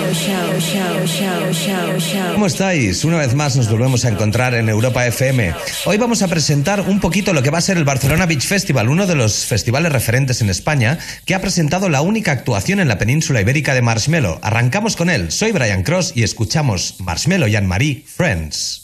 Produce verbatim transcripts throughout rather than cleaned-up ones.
show, show, show, show, show. ¿Cómo estáis? Una vez más nos volvemos a encontrar en Europa F M. Hoy vamos a presentar un poquito lo que va a ser el Barcelona Beach Festival, uno de los festivales referentes en España, que ha presentado la única actuación en la península ibérica de Marshmello. Arrancamos con él. Soy Brian Cross y escuchamos Marshmello y Anne-Marie, Friends.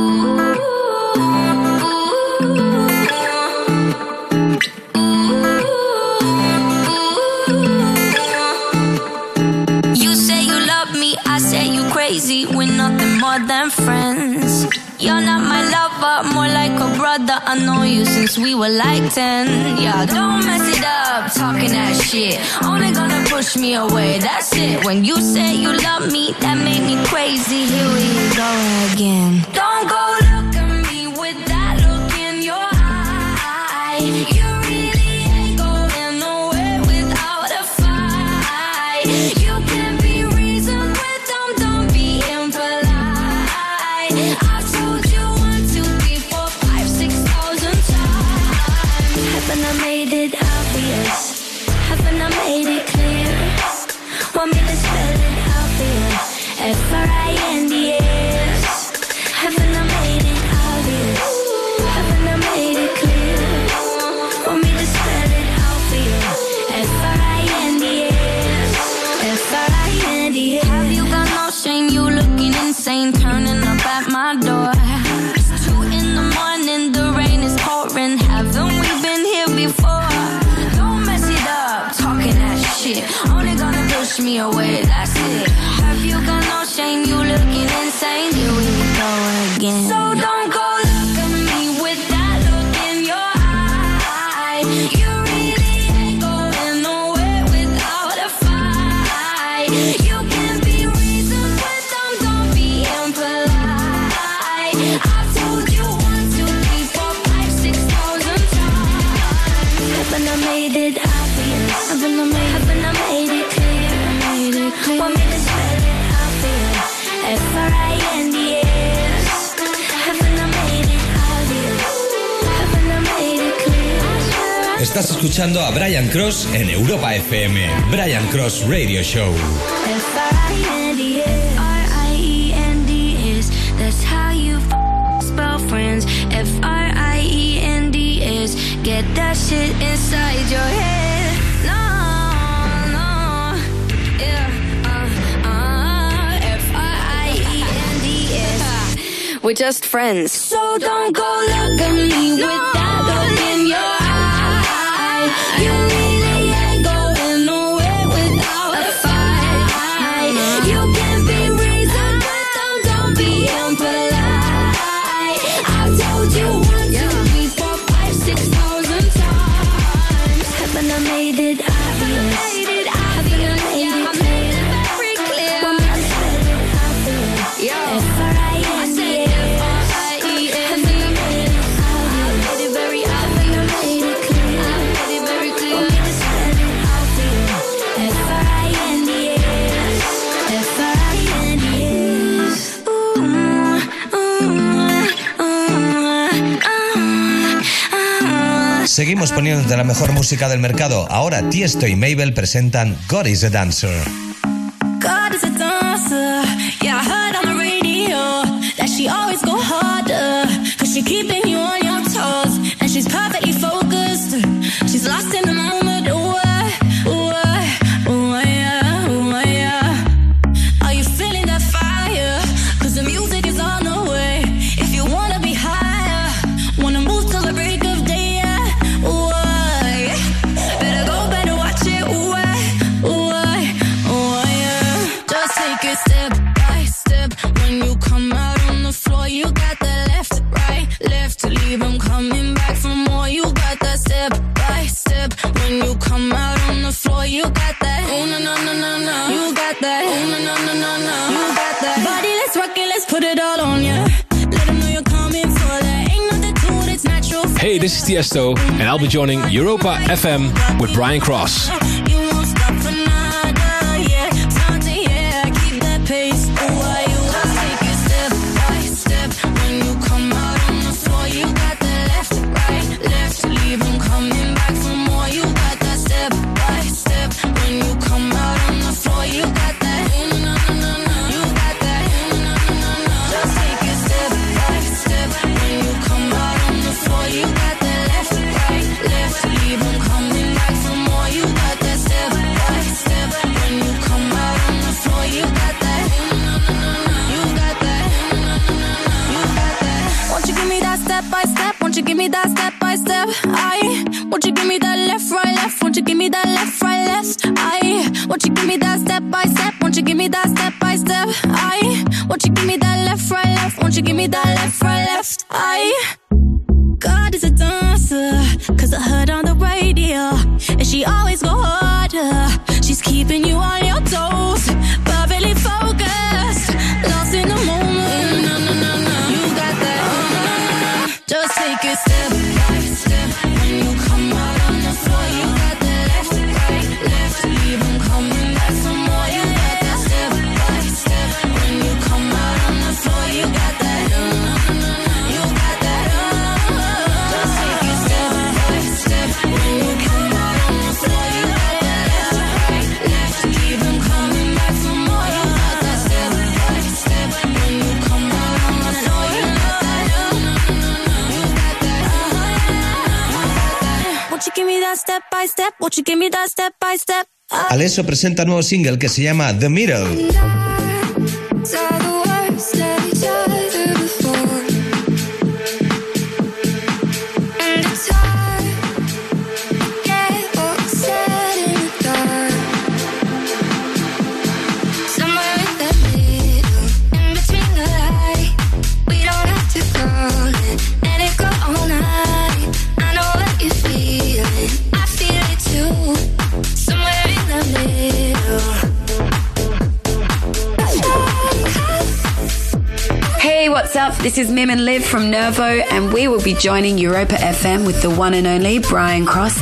We're nothing more than friends. You're not my lover, more like a brother. I know you since we were like ten. Yeah, don't mess it up, talking that shit. Only gonna push me away, that's it. When you say you love me, that made me crazy. Here we go again. Don't go look at me with that look in your eye. You really ain't going nowhere without a fight. You can be reasoned with them, don't be impolite. I've told you one, two, three, four, five, six thousand times. Haven't I made it obvious? Haven't I made it clear? Want me to spell it out for you? F R I N D S. Haven't I made it obvious? Haven't I made it clear? Want me to spell it out for you? F R I N D S. F R I N D S. Have you got no shame? You looking insane, turning up at my door. It's two in the morning, the rain is pouring. Haven't we been here before? Don't mess it up, talking that shit. Only gonna push me away, that's it. Have you got no shame? You looking insane. Here we go again. So don't go look at me with that look in your eye. You really ain't going nowhere without a fight. You can be reasoned with them, don't be impolite. I've told you one, two, three, four, five, six thousand times. Haven't I made it obvious? Haven't I made, haven't I made it clear? Made it clear. Want me to spell it out for you? F R I N D S. Haven't I made it obvious? Haven't I made it clear? Estás escuchando a Brian Cross en Europa F M. Brian Cross Radio Show. F R I N D S. R I E N D S. That's how you f- spell friends. F R I E N D S. Get that shit inside your head. No, no. Yeah. Uh, uh. F R I E N D S. We're just friends. So don't go look at me with that look in your eye. You really ain't going nowhere without a fight. You can be reasoned with them, don't be impolite. I've told you one, two, three, four, five, six thousand times. Haven't I made it obvious? Haven't I made it clear? Want me to spell it out for you? F R I N D S. Haven't I made it obvious? Very obvious. Haven't I made it clear? Very clear. Want me to spell it out for you? F R I N D S. F R I N D S. Ooh, ooh, ooh, ah, ah. Seguimos poniéndote la mejor música del mercado. Ahora Tiesto y Mabel presentan God is a Dancer. God is a dancer. Yeah, I heard on the radio that she always go harder, cause she keeping you on your toes, and she's perfectly focused. She's lost in the moment. Ooh, uh, ooh, uh, ooh, uh, yeah, ooh, uh, yeah. Are you feeling that fire? Cause the music is on the way. If you wanna be higher, wanna move till the break of day, yeah. Ooh, uh, yeah. Better go, better watch it. Ooh, uh, ooh, uh, ooh, uh, yeah. Just take it step by step. When you come out on the floor, you got that left, right, left to leave them coming back for more. You got that step by step. When you come out on the floor, you got that. Oh no no no no no. You got that. Oh no no no no no. You got that. Body, let's rock it, let's put it all on ya. Let them know you're coming for that. Ain't nothing to it, it's natural. Hey, this is Tiesto, and I'll be joining Europa F M with Brian Cross. You won't stop for nada, yeah. Time to, yeah, keep that pace. Oh, why you just take it step by step. When you come out on the floor, you got the left, right, left to leave them coming back for more. You got that step by step. When you come out on the floor, you got that. Oh, no, no, no, that step by step? Won't you give me that step by step? I won't you give me that left, right, left? Won't you give me that left, right, left? I won't you give me that step by step? Won't you give me that step by step? I won't you give me that left, right, left? Won't you give me that left, right, left? I God is a dancer, cause I heard on the radio, and she always go harder. She's keeping you on your toes, perfectly focused, lost in the moment. No, no, no, no, you got that. Uh, just take it step by step. When you come out on the floor, you got that left, right, left. Leave them coming back some more. You got that step by step. When you come out on the floor, you got that. Uh, you got that. Uh, just take it step by step. When you come out on the floor, you got that left, right, left. Leave them coming back some more. You got that step by step. When you come out on the floor, you got that. Uh, you got that. Uh, won't you give me that step by step? Won't you give me that step by step? Uh, Alesso presenta nuevo single que se llama The Middle. saw the worst of each other before, and it's hard to get what was said in the dark. Somewhere in the middle, in between the light, we don't have to call it, let it go all night. I know what you're feeling, I feel it too. Somewhere in the middle. Hey, what's up? This is Mim and Liv from Nervo, and we will be joining Europa F M with the one and only Brian Cross.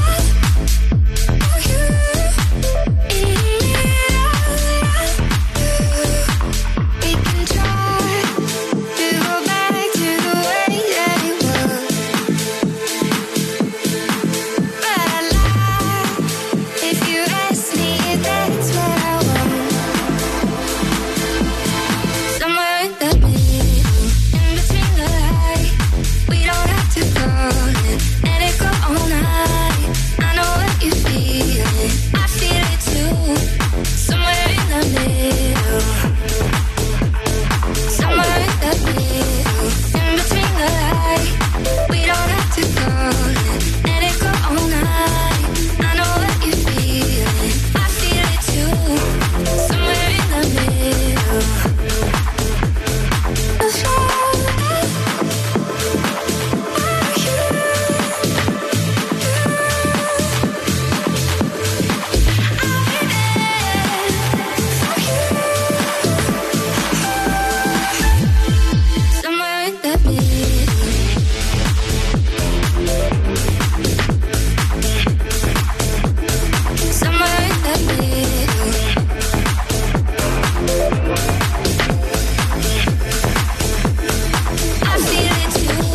We can try to go back to the way that it was, but I lie if you ask me if that's what I want. Somewhere in the middle, in between the light, we don't have to call it, let it go all night. I know what you're feeling, I feel it too. Somewhere in the middle. Somewhere in the middle, in between the light, we don't have to call it, let it go all night. I know what you're feeling, I feel it too. Somewhere in the middle. Somewhere in the middle. Somewhere in the middle. I feel it too.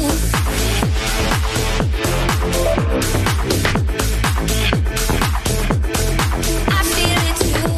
I feel it too.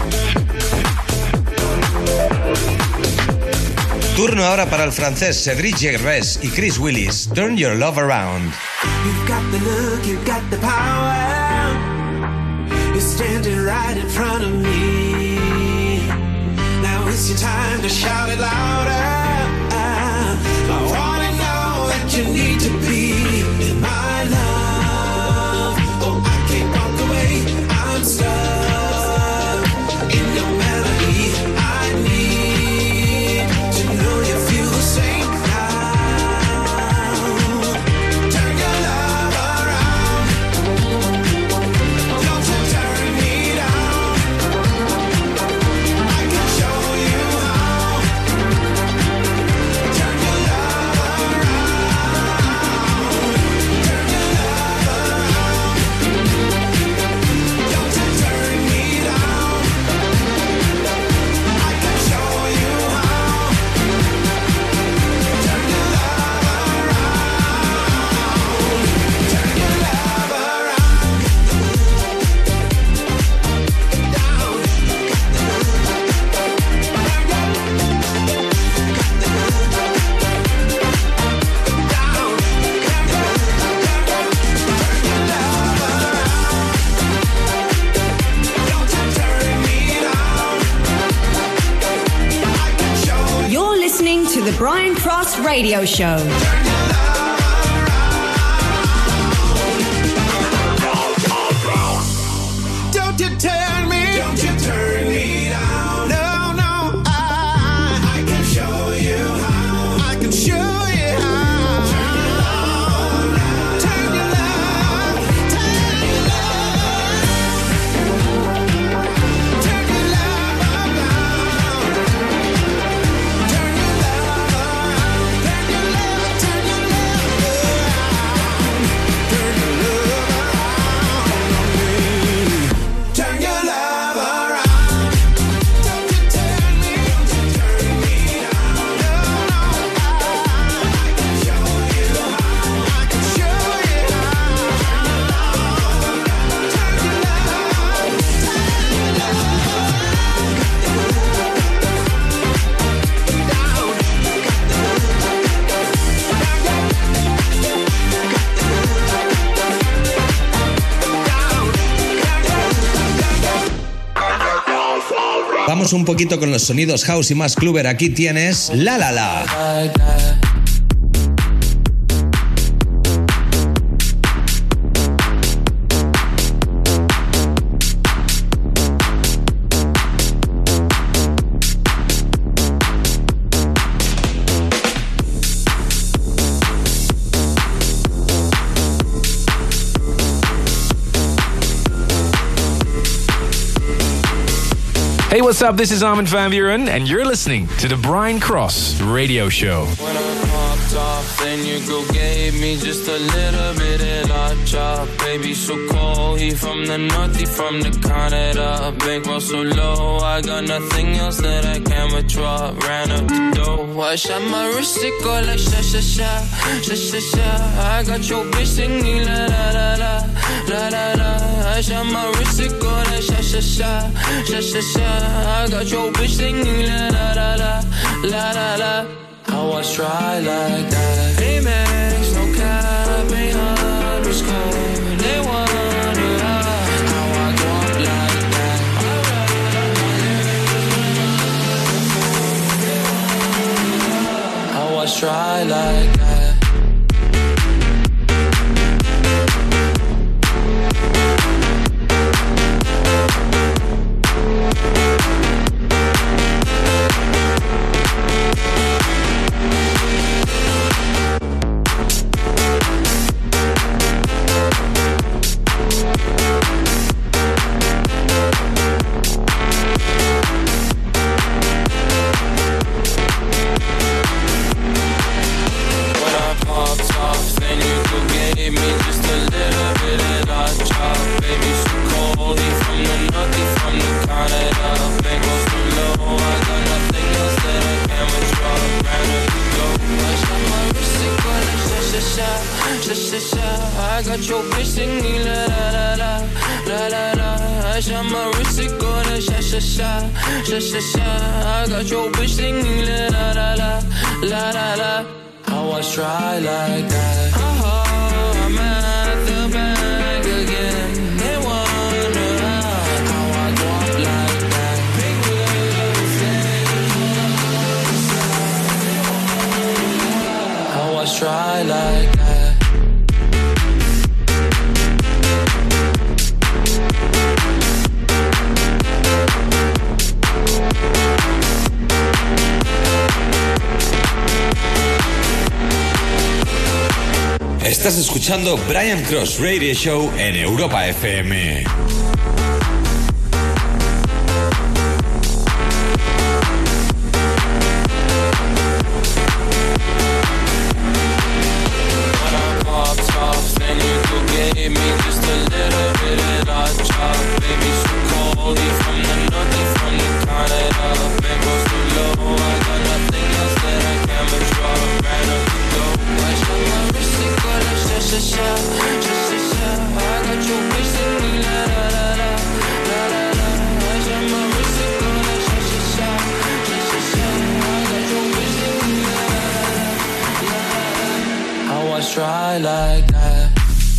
Turno ahora para el francés Cédric Gervais y Chris Willis, Turn Your Love Around. You've got the look, you've got the power. You're standing right in front of me. Now it's your time to shout it louder. I wanna know that you need to be in my love. Oh, I can't walk away, I'm stuck in your melody. I need to know you feel the same now. Turn your love around. Don't you turn me down. I can show you how. Turn your love around. Turn your love around. Don't you turn me down. I can show you how. Turn your love around. Turn your love around. Down. You're listening to the Brian Cross Radio Show. Turn your love Vamos un poquito con los sonidos house y más clubber. Aquí tienes La La La. Hey, what's up? This is Armin van Buuren, and you're listening to the Brian Cross Radio Show. When I popped off, then your girl gave me just a little bit of la chop. Baby, so cold, he from the north, he from the Canada. Bankroll so low, I got nothing else that I can withdraw. Ran up the dough, I shot my wrist, it go like sha sha sha, sha sha sha. I got your bitch singing la la la la, la la la. I shot my wrist, it go like sha sha sha, sha sha sha. I got your bitch singing la la la la, la la la. How I try like that. Amex, no cap, ain't underscore. They wonder how I go up like that. How I try like that. I got your bitch singing la la la la, la la la. I shot my wrist, it go like sha sha sha, sha sha sha. I got your bitch singing la la la la, la la la. How I try like that. Oh, I'm at the bank again. They wonder how I go up like that. Big wheels, how I try like that. Estás escuchando Brian Cross Radio Show en Europa F M. Try like that.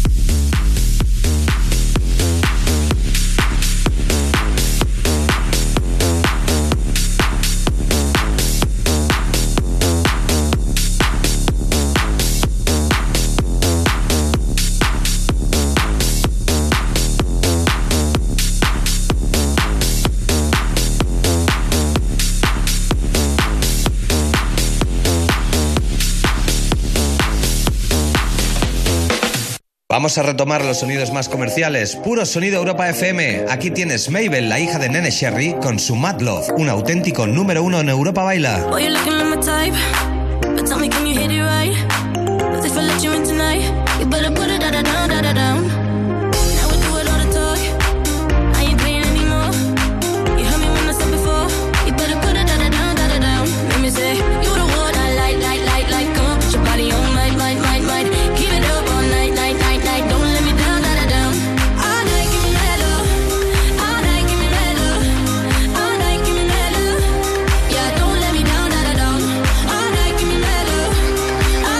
Vamos a retomar los sonidos más comerciales. Puro sonido Europa F M. Aquí tienes Mabel, la hija de Nene Cherry, con su Mad Love, un auténtico número uno en Europa Baila. Oh, you're looking like my type, but tell me, can you hit it right? 'Cause if I let you in tonight, you better put it down, down, down, down. Now we do it all the talk. I ain't playing anymore. You heard me when I said before. You better put it down, down, down, down. Make me say you the one I like, like, like, like. Come on, put your body on my, my, my, my. Keep it up all night, night, night, night. Don't let me down, down, down. All night, give me that love. All night, give me that love. All night, give me that love. Yeah, don't let me down, down, down. All night, give me that love. All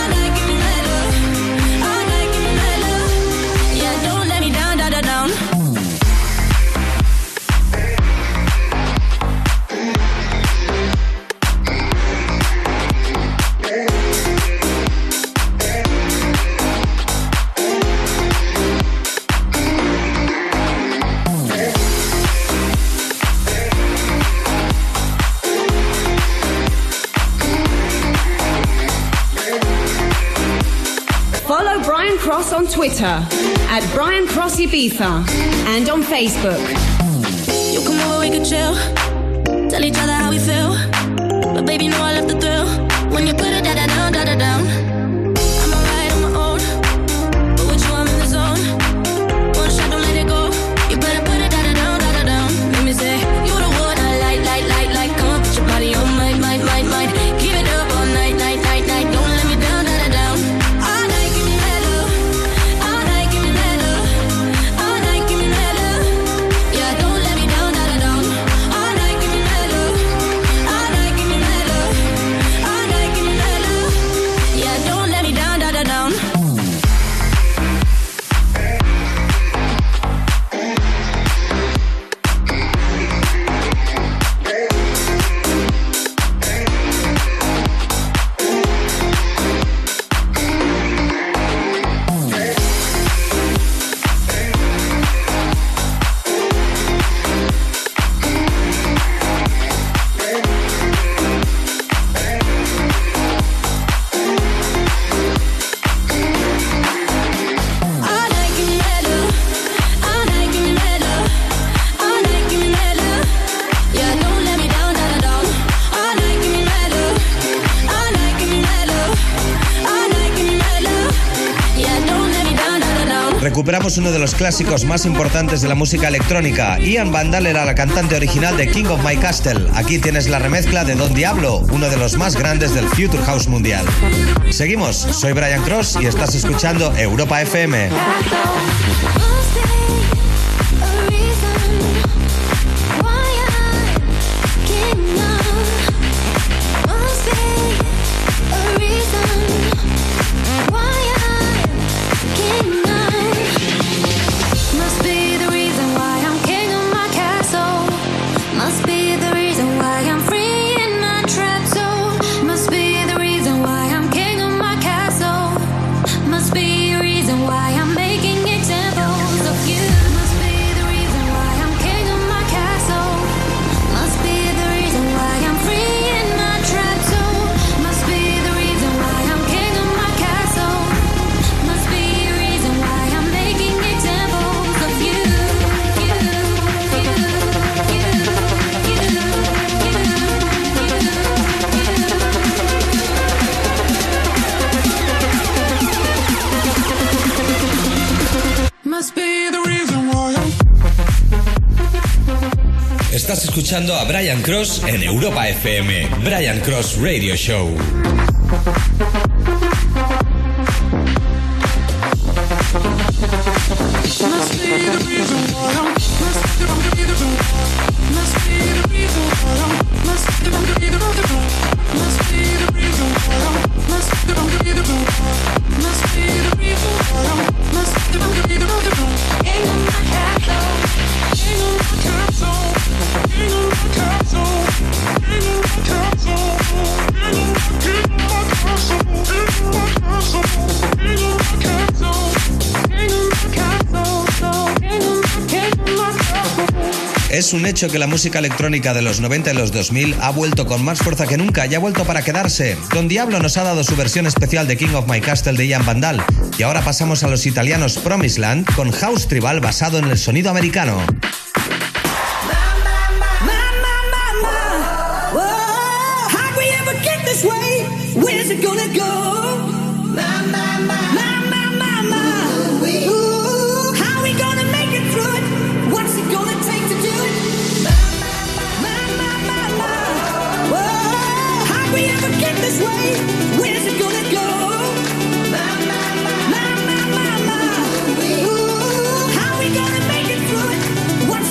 Follow Brian Cross on Twitter at Brian Cross Ibiza and on Facebook. You come over, we could chill. Tell each other how we feel. But baby, know I love the thrill. When you put it da da down, da da down. I'm alright on my own, but with you I'm in the zone. One shot, don't let it go. You better put it da da down, da da down. Let me say, you the one I like, like, like, like. Come on, put your body on mine, mine, mine, mine. Keep it up all night, night, night, night. Don't let me down, da da down. All night, give me that love. All night, give me that love. All night, give me that love. Yeah, don't let me down, da da down. All night, give me that love. All night, give me that love. All night, give me that love. Yeah, don't let me down, da da down. All night, give me that love. All night, give me that love. All night, give me that love. Yeah, don't let me down, da da down. All night, give me that love. All night, give me that love. All night, give me that love. Yeah, don't let me down, da da down. Recuperamos uno de los clásicos más importantes de la música electrónica. Ian Vandal era la cantante original de King of My Castle. Aquí tienes la remezcla de Don Diablo, uno de los más grandes del Future House mundial. Seguimos, soy Brian Cross y estás escuchando Europa F M. Must be a reason why I'm getting on. Must be a reason why I'm getting on. Must be the reason why I'm king of my castle. Must be the reason why I'm free in my trap zone. Must be the reason why I'm king of my castle. Must be a reason why I'm making examples of you. Must be the reason why I'm king of my castle. Must be the reason why I'm free in my trap zone. Must be the reason why I'm king of my castle. Must be a reason why I'm making examples of you. You, you, you, you, you, you. Must be the reason why I'm Estás escuchando a Brian Cross en Europa F M. Brian Cross Radio Show. Must be the reason why I'm must be the reason must be the reason why I'm must be the reason must be the reason why I'm must be the reason must be the reason why I'm must be the reason king of my castle king of my castle king of my castle king of my castle king of my castle king of my castle king of my castle king of my castle Es un hecho que la música electrónica de los noventa y los dos mil ha vuelto con más fuerza que nunca y ha vuelto para quedarse. Don Diablo nos ha dado su versión especial de King of My Castle de Ian Vandal. Y ahora pasamos a los italianos Promised Land con House Tribal basado en el sonido americano. What's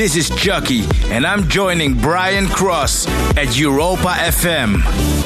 this is Chucky, and I'm joining Brian Cross at Europa F M.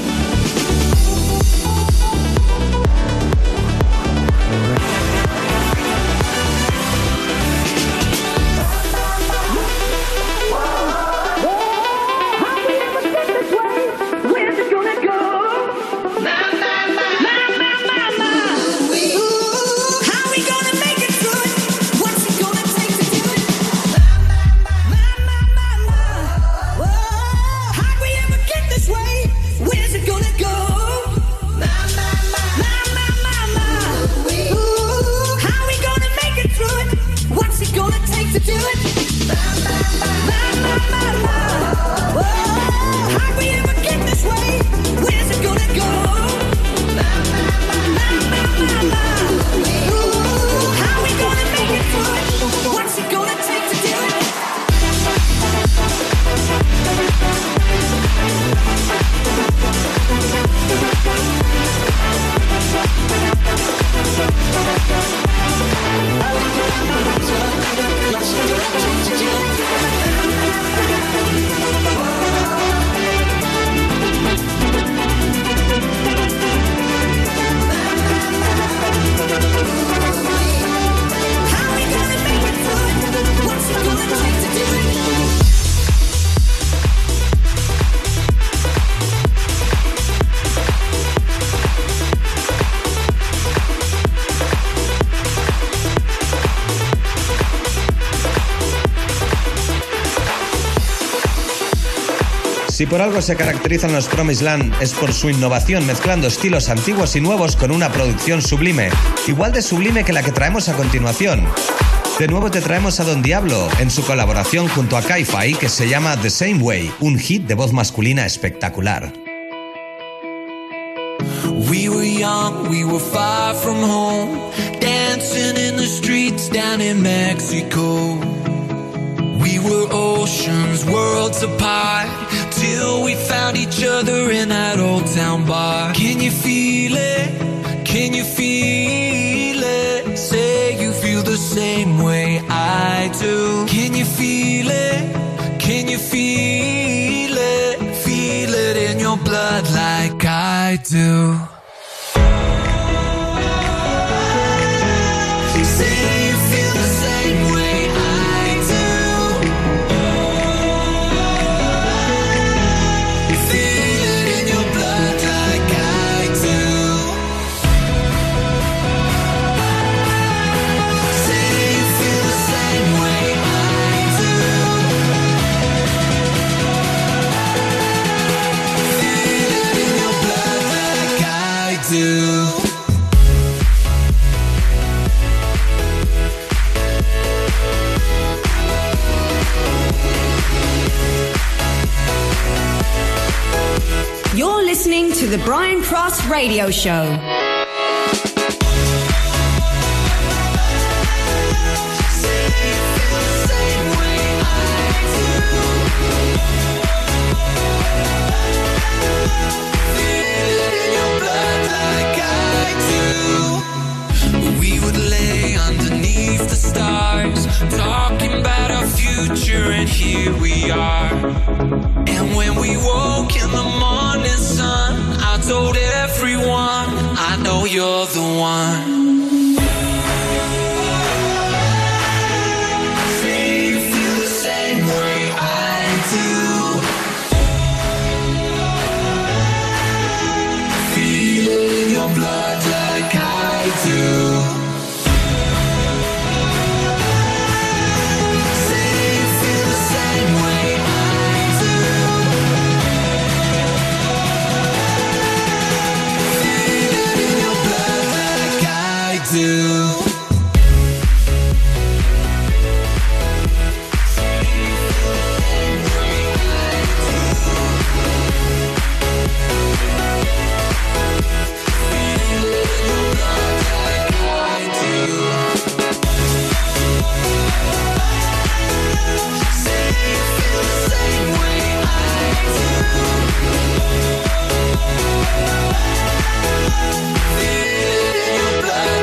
Si por algo se caracterizan los Promised Land es por su innovación, mezclando estilos antiguos y nuevos con una producción sublime, igual de sublime que la que traemos a continuación. De nuevo te traemos a Don Diablo en su colaboración junto a Ki-Fi, que se llama The Same Way, un hit de voz masculina espectacular. We were young, we were far from home, dancing in the streets down in Mexico. We were oceans, worlds apart, till we found each other in that old town bar. Can you feel it? Can you feel it? Say you feel the same way I do. Can you feel it? Can you feel it? Feel it in your blood like I do. Say you feel the same way I do. Feel it in your blood like I do. Say you feel the same way I do. Feel it in your blood like I do. You're listening to the Brian Cross Radio Show. We would lay underneath the stars, talking about our future, and here we are. And when we woke in the morning sun, I told everyone, I know you're the one. Say you feel the same way I do. Feel it in your blood like I do. Say you feel the same way I do. Feel it in your blood like I do.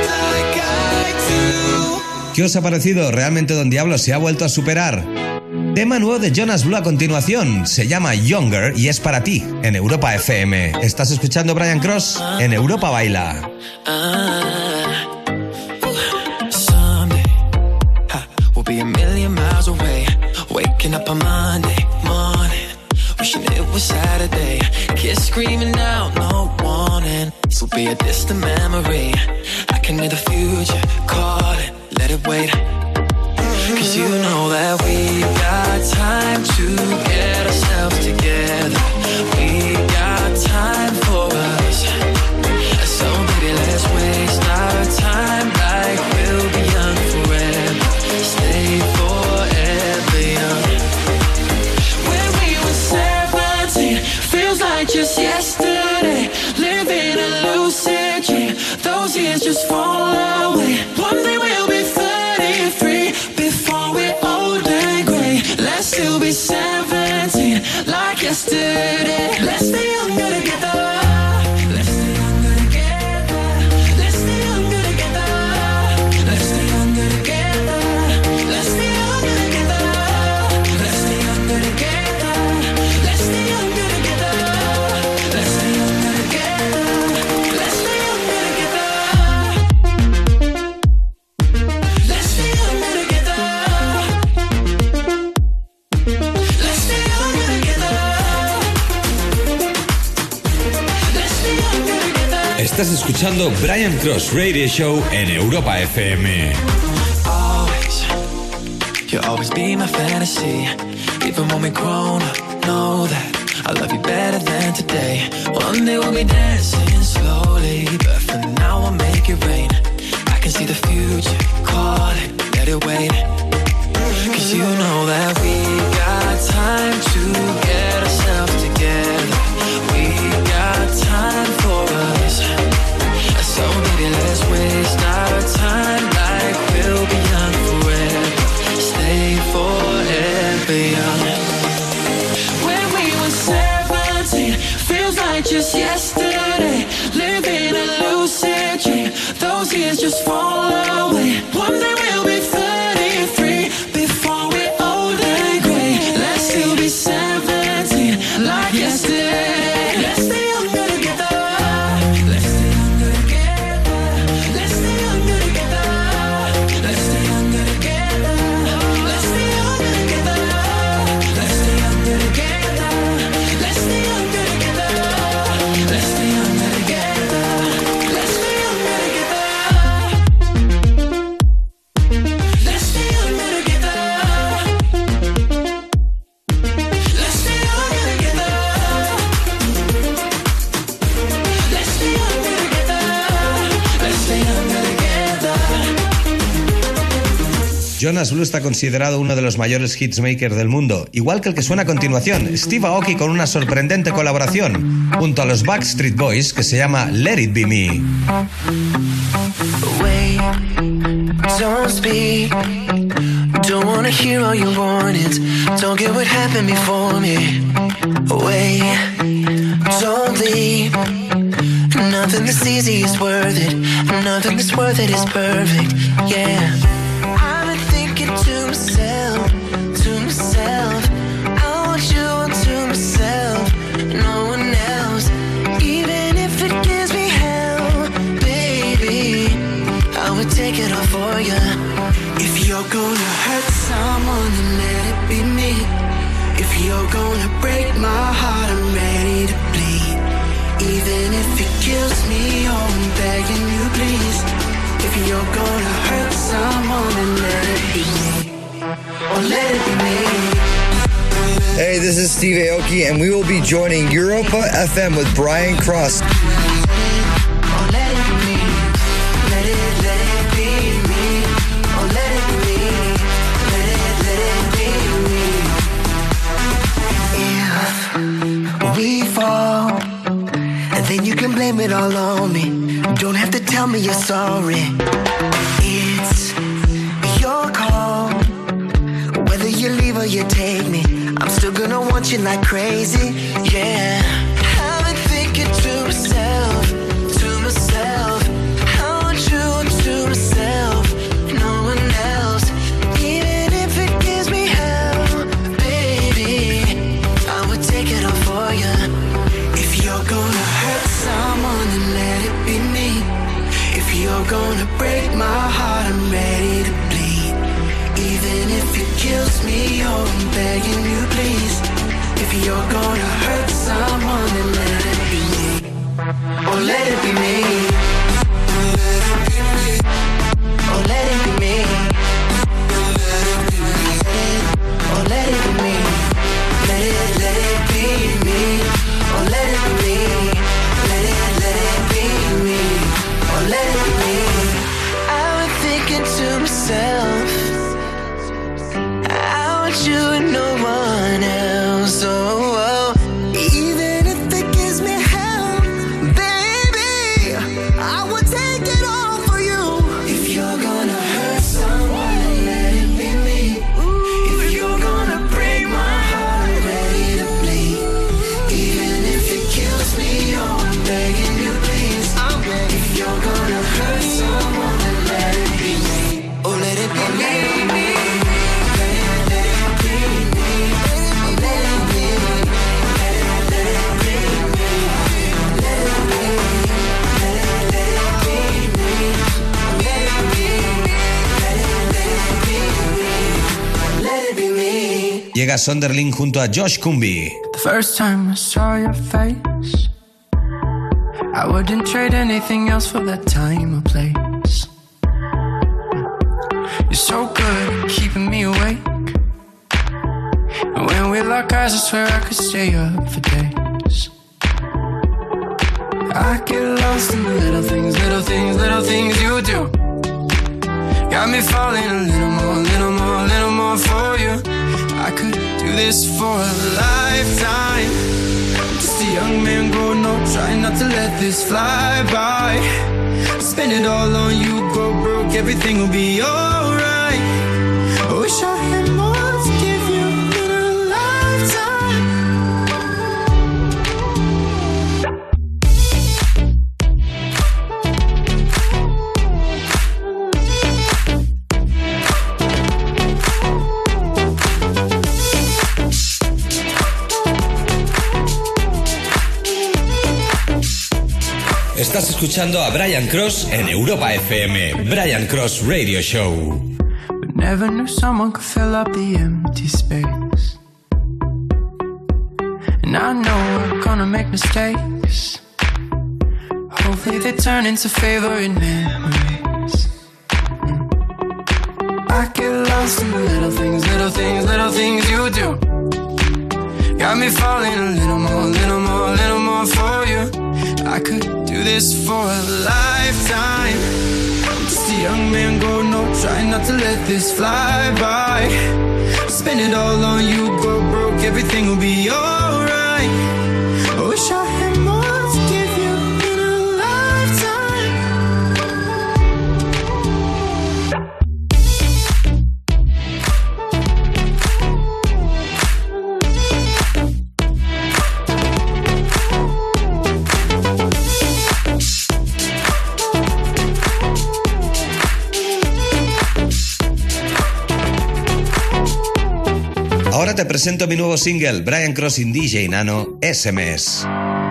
¿Qué os ha parecido? ¿Realmente Don Diablo se ha vuelto a superar? Tema nuevo de Jonas Blue a continuación. Se llama Younger y es para ti en Europa F M. ¿Estás escuchando Brian Cross? En Europa Baila. Someday, we'll be a million miles away. Waking up on Monday morning, wishing it was Saturday. Kids screaming out, no warning. This will be a distant memory. I can hear the future calling. Let it wait. Cause you know that we got time to get ourselves together. We got time for us. So baby, let's waste our time like we'll be young forever. Stay forever young. When we were seventeen, feels like just yesterday. Living a lucid dream, those years just fall away. One day we'll be thirty-three. Before we're old and gray, let's still be seventeen, like yesterday. Let's stay younger together. Let's stay younger together. Let's stay younger together. Let's stay younger together. Let's stay younger together. Let's stay younger together. Let's stay younger together. Let's stay younger together. Let's stay younger together. Let's stay younger together. Let's stay younger together. Let's stay younger together. Estás escuchando Brian Cross Radio Show en Europa F M. Always, you'll always be my fantasy. Even when we're grown up, know that I love you better than today. One day we'll be dancing slowly, but for now I'll make it rain. I can see the future calling, let it wait. Cause you know that we got time to get ourselves together. We got time for us. So baby, let's waste our time like we'll be young forever. Stay forever young. When we were seventeen, feels like just yesterday. Living a lucid dream, those years just fall away. One day we'll be thirty-three. Before we're old and gray, let's still be seventeen, like yesterday. Let's stay younger together. Let's stay younger together. Let's stay younger together. Let's stay younger together. Let's stay younger together. Let's stay younger together. Let's stay younger together. Let's stay younger together. Let's stay younger together. Let's stay younger together. Let's stay younger together. Let's stay younger together. Let's stay younger together. Jonas Blue está considerado uno de los mayores hitsmakers del mundo, igual que el que suena a continuación, Steve Aoki con una sorprendente colaboración junto a los Backstreet Boys que se llama Let It Be Me. Wait, don't speak. Don't wanna hear all your warnings. Don't get what happened before me. Wait, don't leave. Nothing that's easy is worth it. Nothing that's worth it is perfect. Yeah. I've been thinking to myself, to myself. I want you to myself, no one else. Even if it gives me hell, baby, I would take it all for you. If you're gonna hurt someone, then let it be me. If you're gonna break my heart, I'm ready to bleed. Even if it kills me, oh, I'm begging you, please. If you're gonna hurt someone, then let it be me. Oh, let it be me. Hey, this is Steve Aoki, and we will be joining Europa F M with Brian Cross. Oh, let it be me. Let it, let it be me. Oh, let it be me. Let it, let it be me. If we fall, and then you can blame it all on me. Don't have to tell me you're sorry. It's your call. Whether you leave or you take me, I'm still gonna want you like crazy. Yeah. I've been thinking to myself, to myself. I want you to myself, no one else. Even if it gives me hell, gonna break my heart, I'm ready to bleed. Even if it kills me, oh, I'm begging you please. If you're gonna hurt someone, then let it be me. Oh, let it be me. Oh, let it be me. Oh, let it be me. Let it, let it be me. Oh, let it be me. Let it, let it be me. Oh, let it be me. I've been thinking to myself, I want you and no one else. Oh, oh. Even if it gives me hell, baby, I would take it all for you. If you're gonna hurt someone, let it be me. If you're gonna break my heart, I'm ready to bleed. Even if it kills me, oh, I'm begging you please. I'm begging. If you're gonna hurt someone, then let it be me. Oh, let it be me. Llega Sonderling junto a Josh Cumby. The first time I saw your face, I wouldn't trade anything else for that time or place. You're so good at keeping me awake, and when we lock eyes I swear I could stay up for days. I get lost in the little things, little things, little things you do. Got me falling a little more, little more, little more for you. I could do this for a lifetime. Just a young man growing up, trying not to let this fly by. Spend it all on you, go broke, everything will be alright. I wish I had more to give you in a lifetime. Estás escuchando a Brian Cross en Europa F M, Brian Cross Radio Show. But never knew someone could fill up the empty space. And I know we're gonna make mistakes. Hopefully they turn into favorite memories. Mm. I get lost in the little things, little things, little things you do. Got me falling a little more, little more, little more for you. I could do this for a lifetime. Just a young man growing up, trying not to let this fly by. Spend it all on you, go broke, everything will be alright. I wish I had more to give you in a lifetime. Ahora te presento mi nuevo single, Brian Cross in D J Nano, S M S.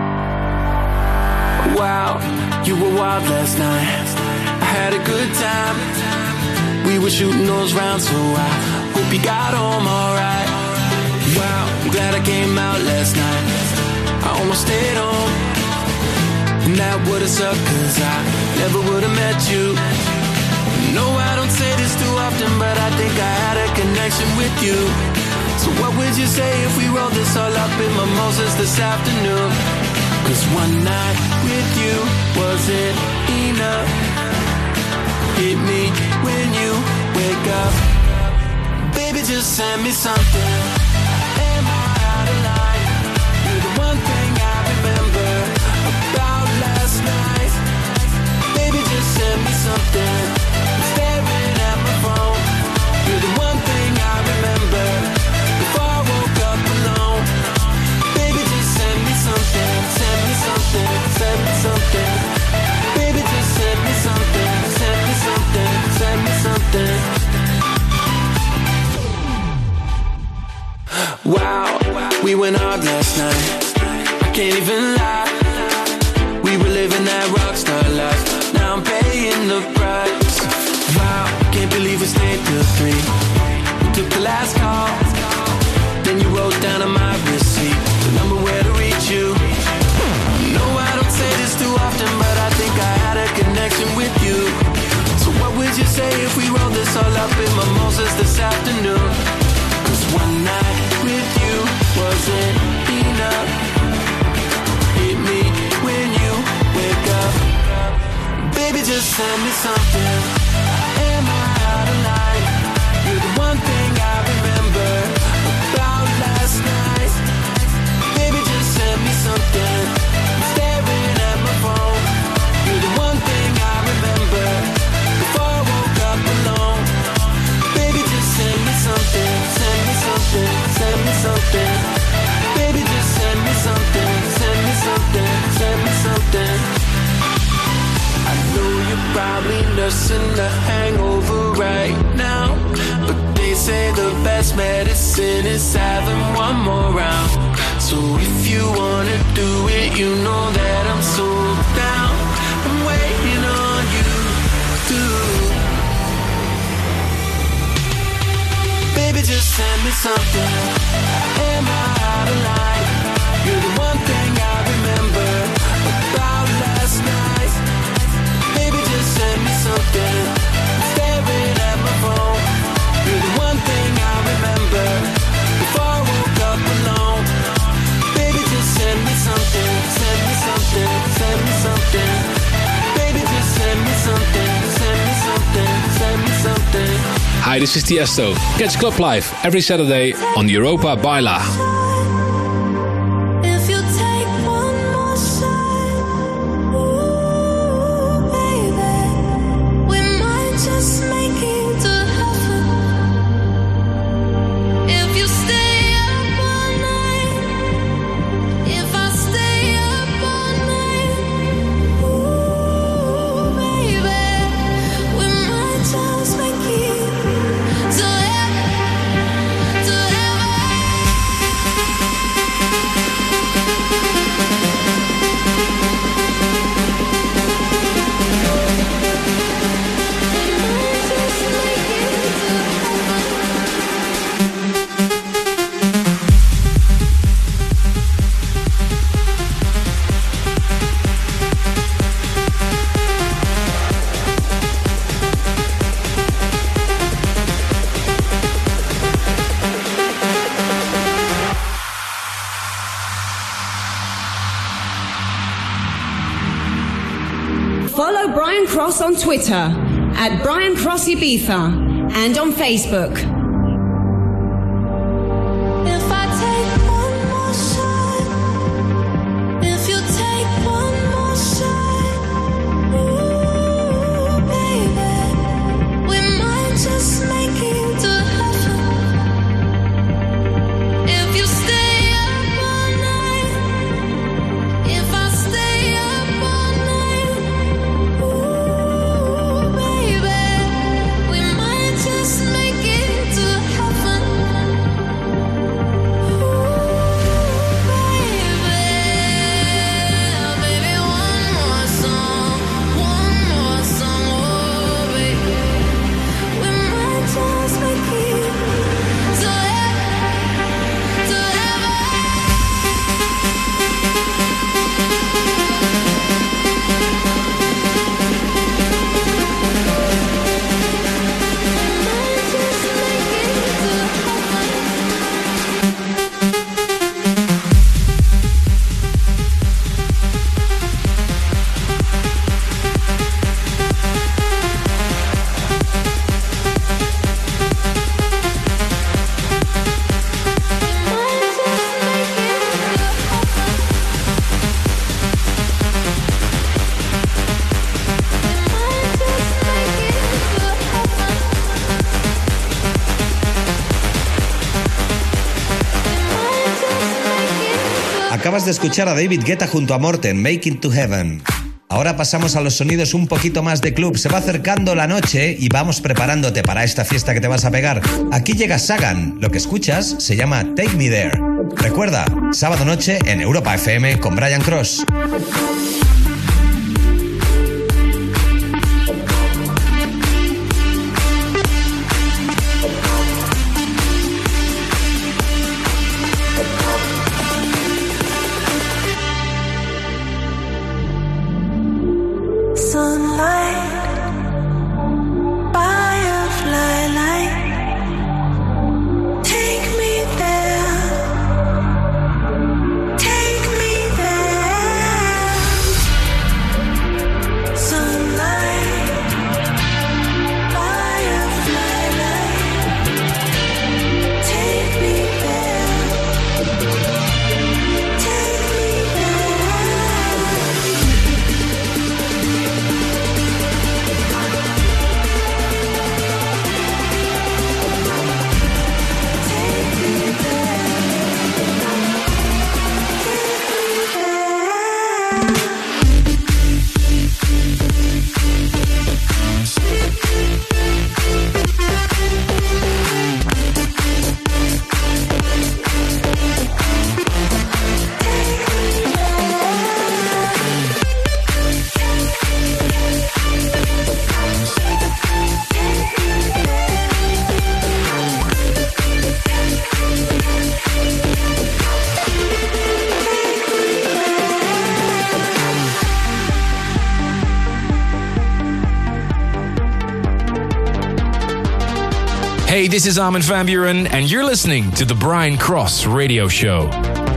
Wow, you were wild last night. I had a good time. We were shooting those rounds, so I hope you got home alright. Wow, I'm glad I came out last night. I almost stayed home, and that would've sucked, cause I never would've met you. No, I don't say this too often, but I think I had a connection with you. So what would you say if we rolled this all up in mimosas this afternoon? Cause one night with you wasn't enough. Hit me when you wake up. Baby, just send me something. Am I out of line? You're the one thing I remember about last night. Baby, just send me something. I'm staring at my phone. You're the one thing I remember before I woke up alone. Baby, just send me something. Send me something. Send me something. Baby, just send me something. Send me something. Send me something. Wow, we went hard last night. I can't even lie. We were living that rockstar life. Now I'm paying the price. Wow, can't believe we stayed till three. We took the last call, then you wrote down on my receipt the number where to reach you. No, I don't say this too often, but I think I had a connection with you. So what would you say if we rolled this all up in mimosas this afternoon? Cause one night with you wasn't enough. Hit me when you wake up. Baby, just send me something. Am I out of line? You're the one thing I remember about last night. Baby, just send me something. I'm staring at my phone. You're the one thing I remember before I woke up alone. Baby, just send me something. Send me something. Send me something. Baby, just send me something. Send me something. Send me something. I know you're probably nursing a hangover right now, but they say the best medicine is having one more round. So if you wanna do it, you know that I'm so down. I'm waiting on you too. Baby, just send me something. Am I out of line? You're the one thing I remember about last night. Baby, just send me something. I'm staring at my phone. You're the one thing I remember before I woke up alone. Baby, just send me something. Send me something. Send me something. Baby, just send me something. Send me something. Send me something. Hi, this is Tiesto. Catch Club Live every Saturday on Europa Baila. Follow Brian Cross on Twitter at Brian Cross Ibiza and on Facebook. Acabas de escuchar a David Guetta junto a Morten, Make It to Heaven. Ahora pasamos a los sonidos un poquito más de club. Se va acercando la noche y vamos preparándote para esta fiesta que te vas a pegar. Aquí llega Sagan. Lo que escuchas se llama Take Me There. Recuerda, sábado noche en Europa F M con Brian Cross. Hey, this is Armin van Buuren, and you're listening to the Brian Cross Radio Show.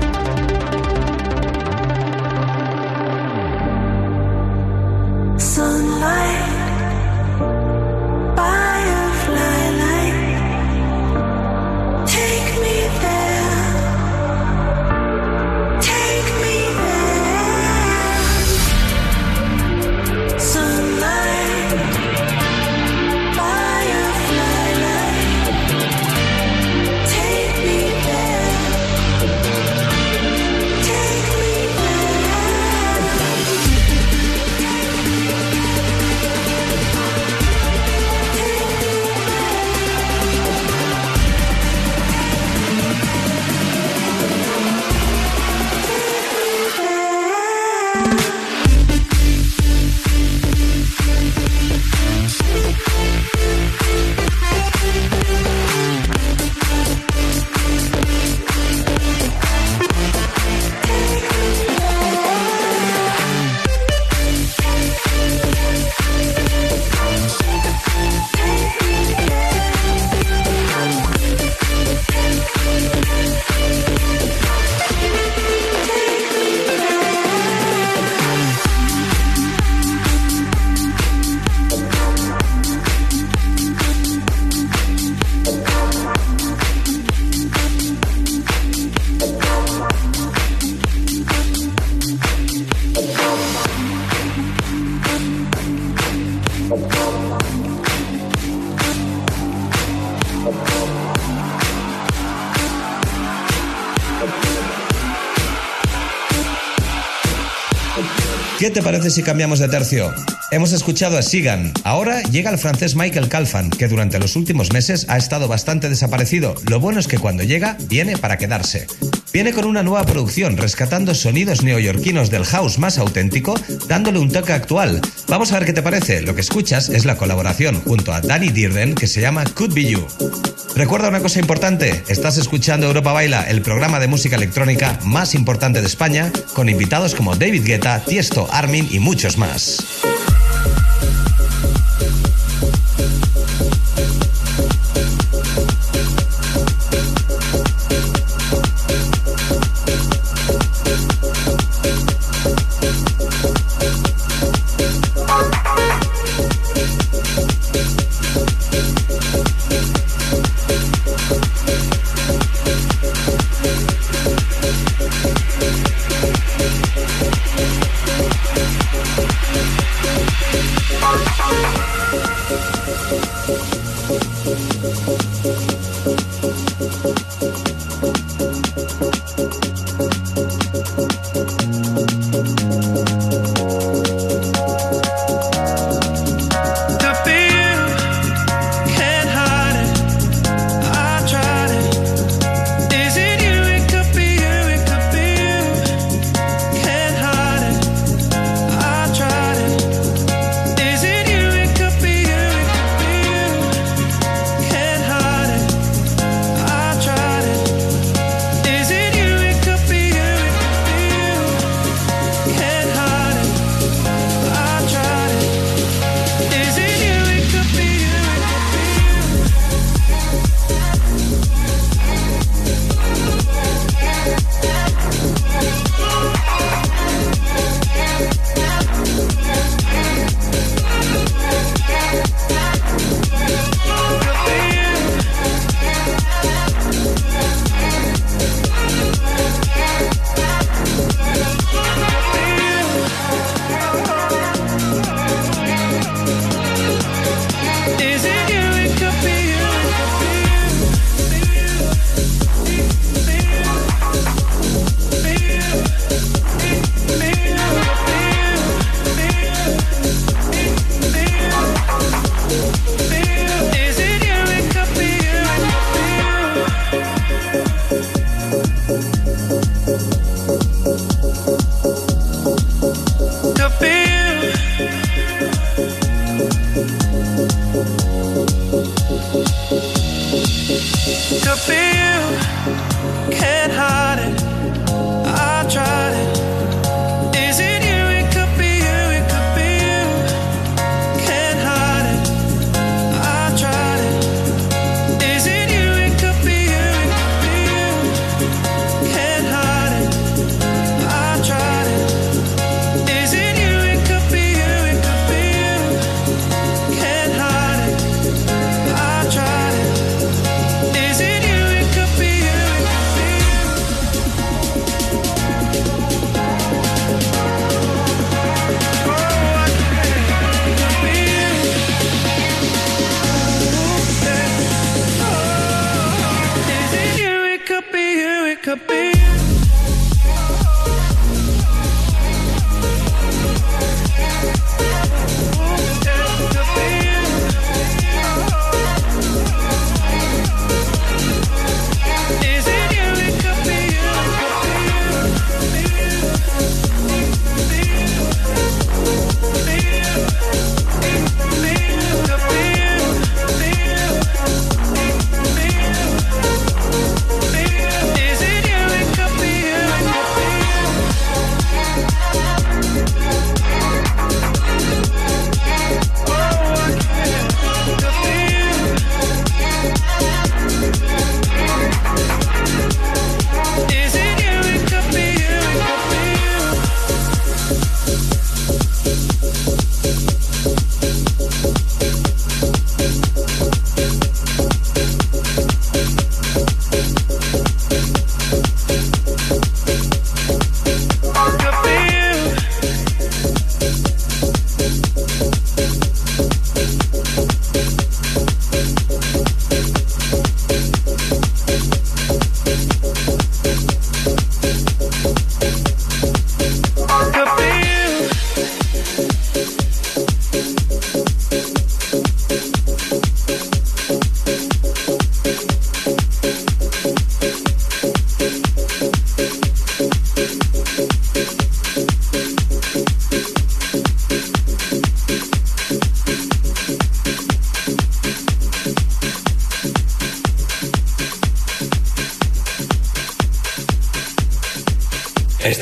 ¿Qué te parece si cambiamos de tercio? Hemos escuchado a Sigan. Ahora llega el francés Michael Calfan, que durante los últimos meses ha estado bastante desaparecido. Lo bueno es que cuando llega, viene para quedarse. Viene con una nueva producción, rescatando sonidos neoyorquinos del house más auténtico, dándole un toque actual. Vamos a ver qué te parece. Lo que escuchas es la colaboración junto a Danny Dearden, que se llama Could Be You. Recuerda una cosa importante, estás escuchando Europa Baila, el programa de música electrónica más importante de España, con invitados como David Guetta, Tiesto, Armin y muchos más.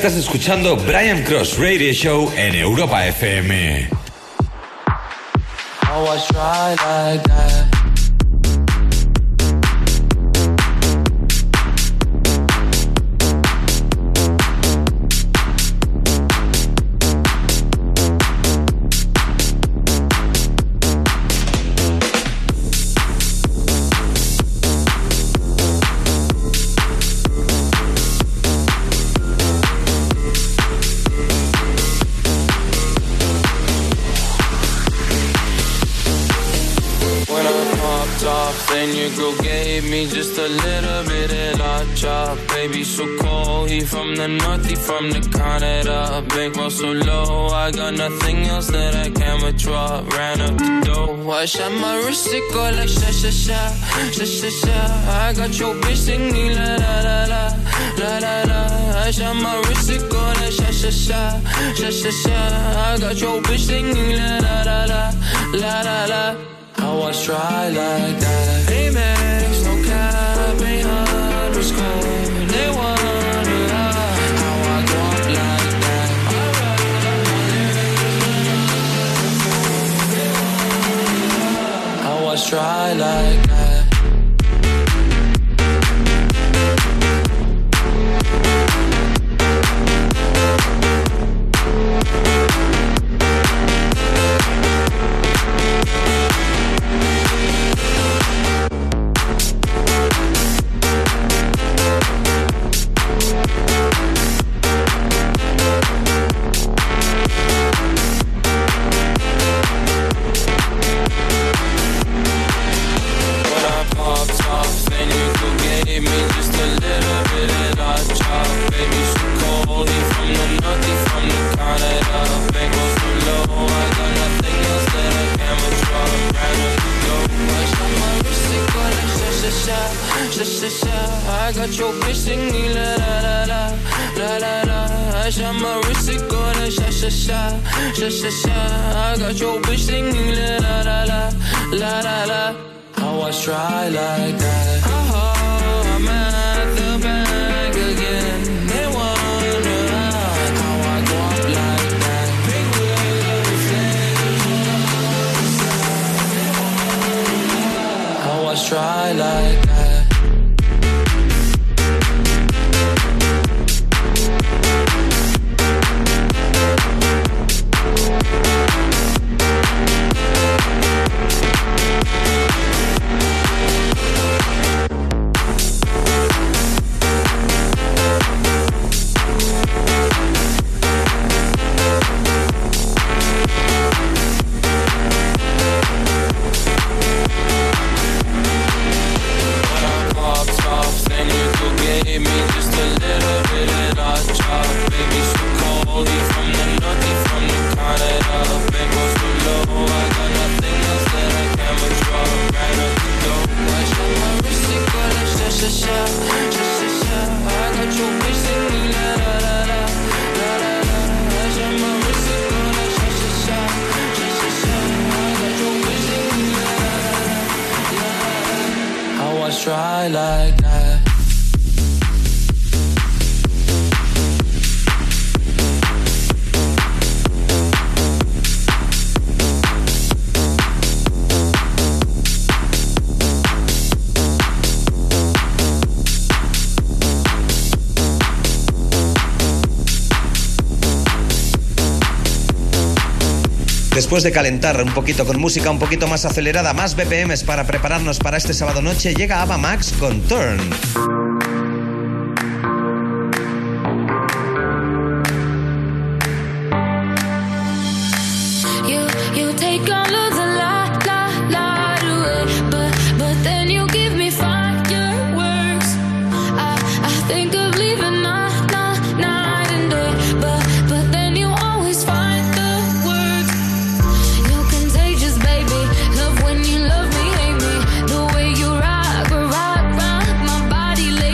Estás escuchando Brian Cross Radio Show en Europa F M. How I try like that. Then your girl gave me just a little bit of la chop. Baby so cold, he from the north, he from the Canada. Bankroll so low, I got nothing else that I can withdraw. Ran up the dough, I shot my wrist, it go like sha sha sha, sha sha sha. I got your bitch singing la la la la, la la la. I shot my wrist, it go like sha sha sha, sha sha sha. I got your bitch singing la la la la, la la la. I was try like that. Amex, no cap, ain't underscore. They wanna know how I go up like that. I was try like that. I got your bitch singing la la la la, la la la. I shot my wrist, it go like sha sha sha, sha sha sha. I got your bitch singing la la la la, la la la. I was try like that. Oh, I'm at the bank again. They wanna know how I go up like that. Big wheel, I was try like that. Try like that. Después de calentar un poquito con música un poquito más acelerada, más B P Ms para prepararnos para este sábado noche, llega Ava Max con Turn. Love when you love me, hate me. The way you rock, rock, rock my body.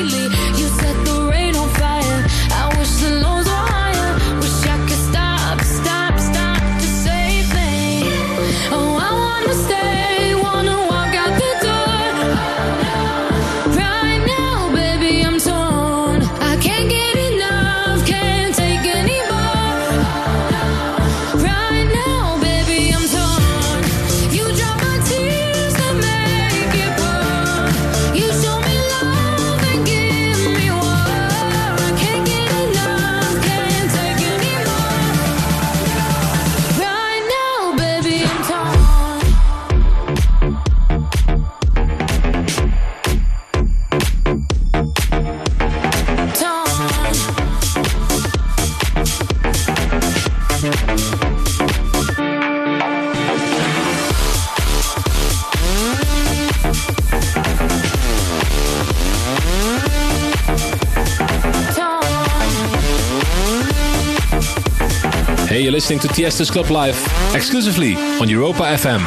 Hey, you're listening to Tiesto's Club Live, exclusively on Europa F M.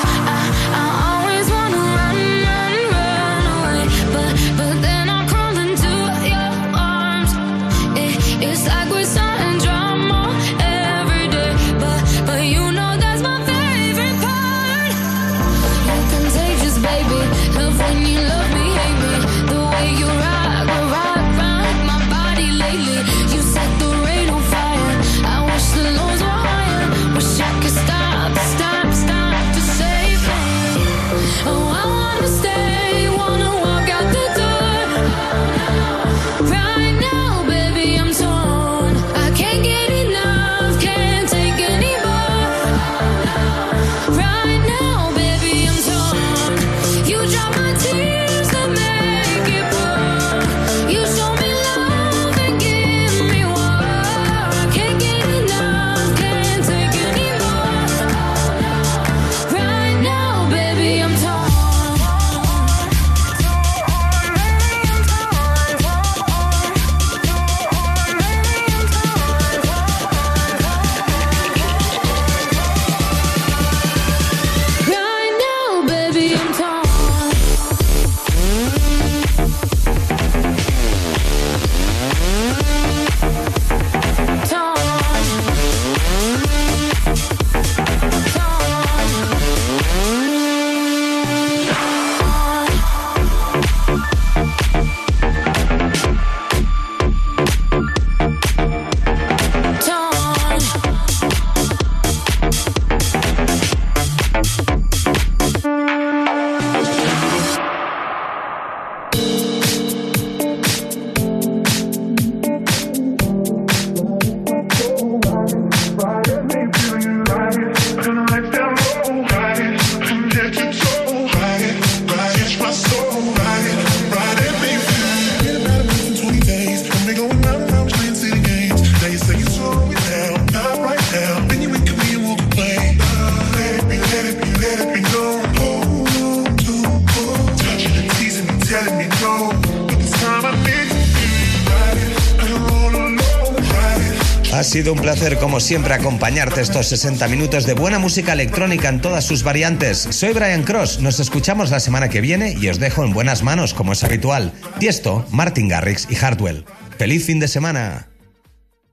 Ha sido un placer, como siempre, acompañarte estos sesenta minutos de buena música electrónica en todas sus variantes. Soy Brian Cross, nos escuchamos la semana que viene y os dejo en buenas manos, como es habitual. Tiesto, Martin Garrix y Hardwell. ¡Feliz fin de semana!